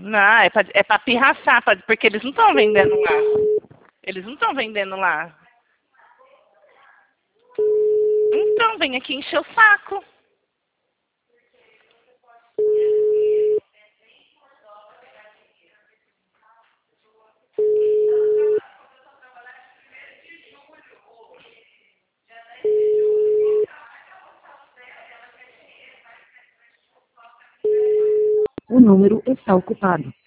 Não, é pra pirraçar, porque eles não estão vendendo lá. Eles não estão vendendo lá. Então, vem aqui encher o saco. O número está ocupado.